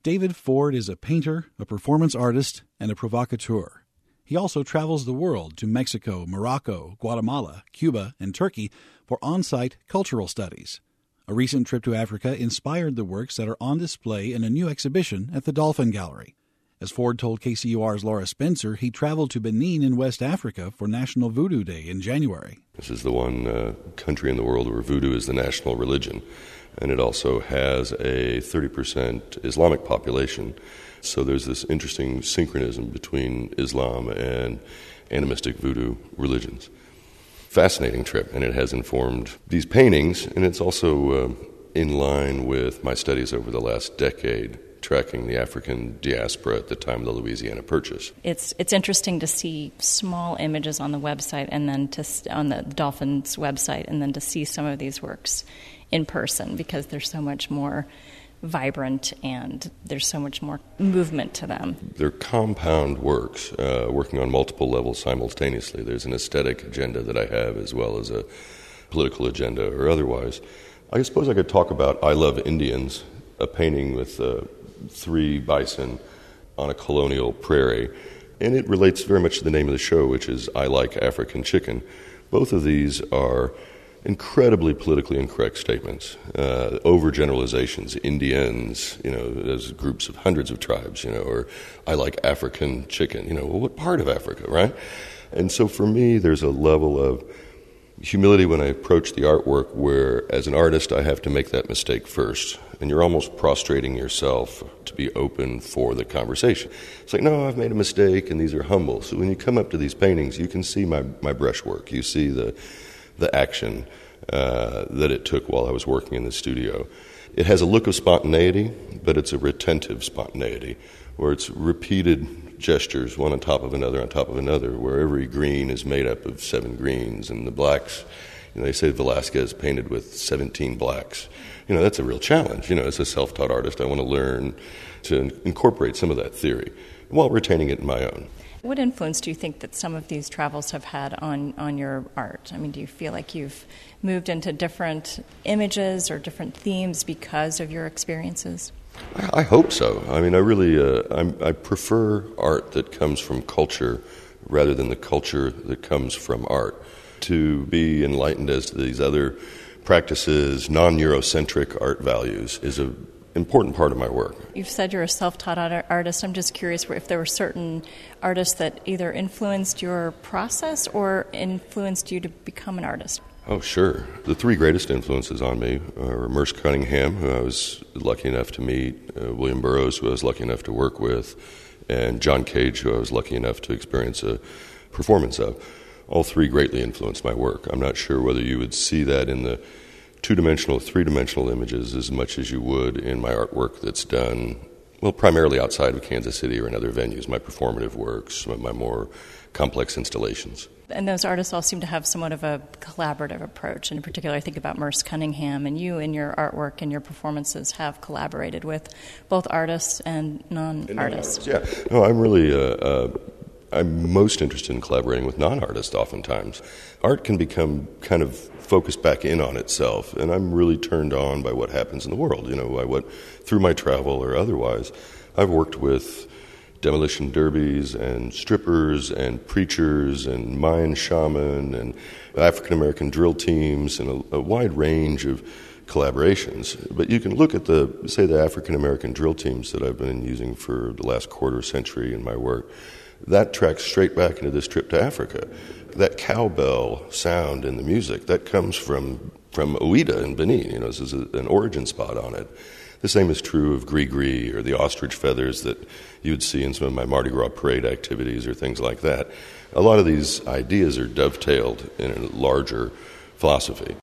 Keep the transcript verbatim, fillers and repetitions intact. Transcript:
David Ford is a painter, a performance artist, and a provocateur. He also travels the world to Mexico, Morocco, Guatemala, Cuba, and Turkey for on-site cultural studies. A recent trip to Africa inspired the works that are on display in a new exhibition at the Dolphin Gallery. As Ford told K C U R's Laura Spencer, he traveled to Benin in West Africa for National Voodoo Day in January. This is the one uh, country in the world where voodoo is the national religion, and it also has a thirty percent Islamic population. So there's this interesting synchronism between Islam and animistic voodoo religions. Fascinating trip, and it has informed these paintings, and it's also uh, in line with my studies over the last decade, tracking the African diaspora at the time of the Louisiana Purchase. It's it's interesting to see small images on the website and then to on the Dolphins website, and then to see some of these works in person, because there's so much more vibrant and there's so much more movement to them. They're compound works, uh, working on multiple levels simultaneously. There's an aesthetic agenda that I have as well as a political agenda or otherwise. I suppose I could talk about I Love Indians, a painting with uh, three bison on a colonial prairie, and it relates very much to the name of the show, which is I Like African Chicken. Both of these are incredibly politically incorrect statements, uh, overgeneralizations, Indians, you know, as groups of hundreds of tribes, you know, or I like African chicken, you know, well, what part of Africa, right? And so for me, there's a level of humility when I approach the artwork where, as an artist, I have to make that mistake first. And you're almost prostrating yourself to be open for the conversation. It's like, no, I've made a mistake, and these are humble. So when you come up to these paintings, you can see my, my brushwork. You see the the action uh, that it took while I was working in the studio. It has a look of spontaneity, but it's a retentive spontaneity, where it's repeated gestures, one on top of another on top of another, where every green is made up of seven greens, and the blacks, you know, they say Velázquez painted with seventeen blacks. You know, that's a real challenge. You know, as a self-taught artist, I want to learn to incorporate some of that theory while retaining it in my own. What influence do you think that some of these travels have had on, on your art? I mean, do you feel like you've moved into different images or different themes because of your experiences? I hope so. I mean, I really uh, I'm, I prefer art that comes from culture rather than the culture that comes from art. To be enlightened as to these other practices, non-Eurocentric art values, is a important part of my work. You've said you're a self-taught artist. I'm just curious if there were certain artists that either influenced your process or influenced you to become an artist. Oh, sure. The three greatest influences on me are Merce Cunningham, who I was lucky enough to meet, uh, William Burroughs, who I was lucky enough to work with, and John Cage, who I was lucky enough to experience a performance of. All three greatly influenced my work. I'm not sure whether you would see that in the two-dimensional, three-dimensional images as much as you would in my artwork that's done, well, primarily outside of Kansas City or in other venues, my performative works, my more complex installations. And those artists all seem to have somewhat of a collaborative approach. And in particular, I think about Merce Cunningham, and you in your artwork and your performances have collaborated with both artists and non-artists. Yeah, no, I'm really... Uh, uh, I'm most interested in collaborating with non-artists oftentimes. Art can become kind of focused back in on itself, and I'm really turned on by what happens in the world, you know, by what, through my travel or otherwise. I've worked with demolition derbies and strippers and preachers and Mayan shaman and African-American drill teams and a, a wide range of collaborations. But you can look at the, say, the African-American drill teams that I've been using for the last quarter century in my work. That tracks straight back into this trip to Africa. That cowbell sound in the music, that comes from from Ouida in Benin. You know, this is a, an origin spot on it. The same is true of gris-gris or the ostrich feathers that you would see in some of my Mardi Gras parade activities or things like that. A lot of these ideas are dovetailed in a larger philosophy.